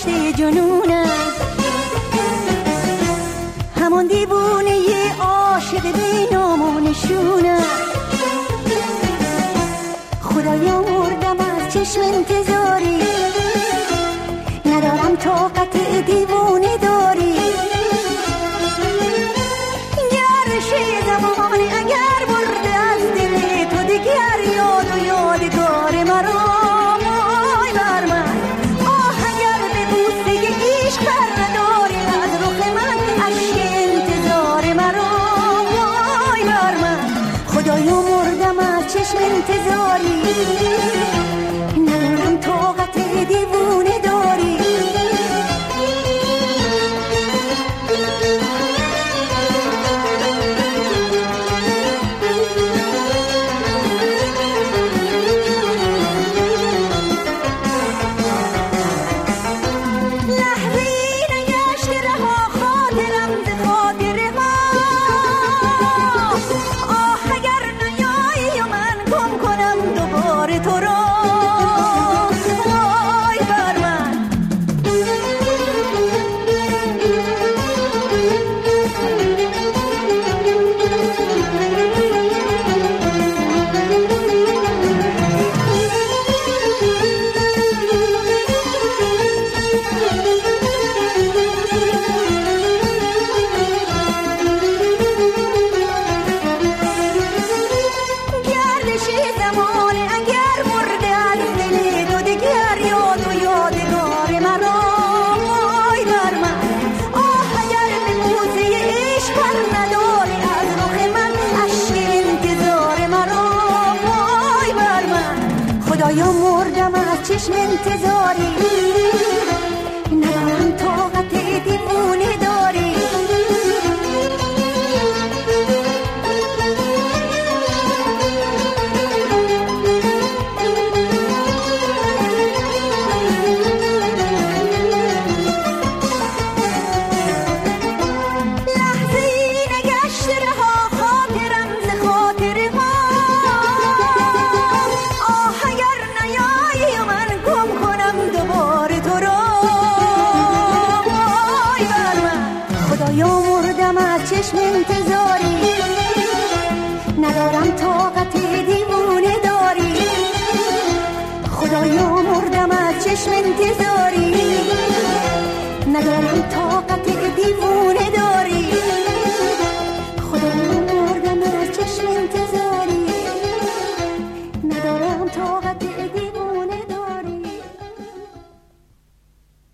کشته جنونم، همون دیوونه یه عاشق بی نام و نشونم. خدایا مردم از چشم انتظاری، ندارم طاقت دیوونه داری. گرش زمانی اگر برده از دل تو دیگر یاد و یادگار مرا. وای بر من آه اگر به بوسه عشق بر نداری از رخ من اشک انتظار مرا. وای بر من خدایا مردم از چشم انتظاری، ندارم طاقت دیوونه داری. خدایا مردم از چشم انتظاری، ندارم طاقت دیوونه داری. خدایا مردم از چشم انتظاری، ندارم طاقت دیوونه داری. خدایا مردم از چشم انتظاری، ندارم طاقت دیوونه داری.